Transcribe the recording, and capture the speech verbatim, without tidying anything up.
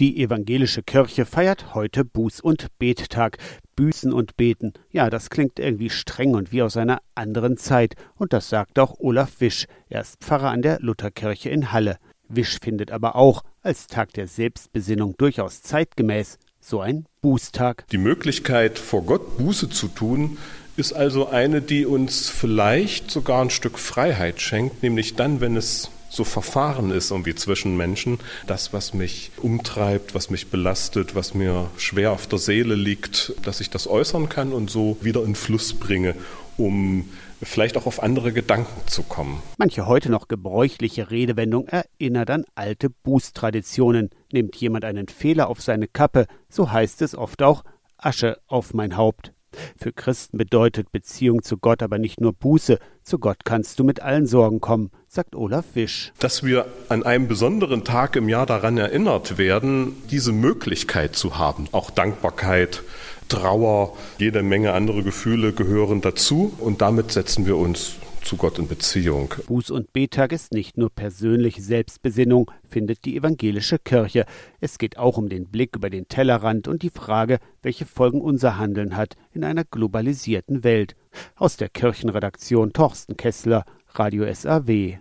Die evangelische Kirche feiert heute Buß- und Bettag. Büßen und beten, ja, das klingt irgendwie streng und wie aus einer anderen Zeit. Und das sagt auch Olaf Wisch. Er ist Pfarrer an der Lutherkirche in Halle. Wisch findet aber auch, als Tag der Selbstbesinnung durchaus zeitgemäß, so ein Bußtag. Die Möglichkeit, vor Gott Buße zu tun, ist also eine, die uns vielleicht sogar ein Stück Freiheit schenkt, nämlich dann, wenn es so verfahren ist irgendwie zwischen Menschen. Das, was mich umtreibt, was mich belastet, was mir schwer auf der Seele liegt, dass ich das äußern kann und so wieder in Fluss bringe, um vielleicht auch auf andere Gedanken zu kommen. Manche heute noch gebräuchliche Redewendung erinnert an alte Bußtraditionen. Nimmt jemand einen Fehler auf seine Kappe, so heißt es oft auch Asche auf mein Haupt. Für Christen bedeutet Beziehung zu Gott aber nicht nur Buße. Zu Gott kannst du mit allen Sorgen kommen, sagt Olaf Wisch. Dass wir an einem besonderen Tag im Jahr daran erinnert werden, diese Möglichkeit zu haben. Auch Dankbarkeit, Trauer, jede Menge andere Gefühle gehören dazu und damit setzen wir uns zu Gott in Beziehung. Buß- und Bettag ist nicht nur persönliche Selbstbesinnung, findet die evangelische Kirche. Es geht auch um den Blick über den Tellerrand und die Frage, welche Folgen unser Handeln hat in einer globalisierten Welt. Aus der Kirchenredaktion Torsten Kessler, Radio S A W.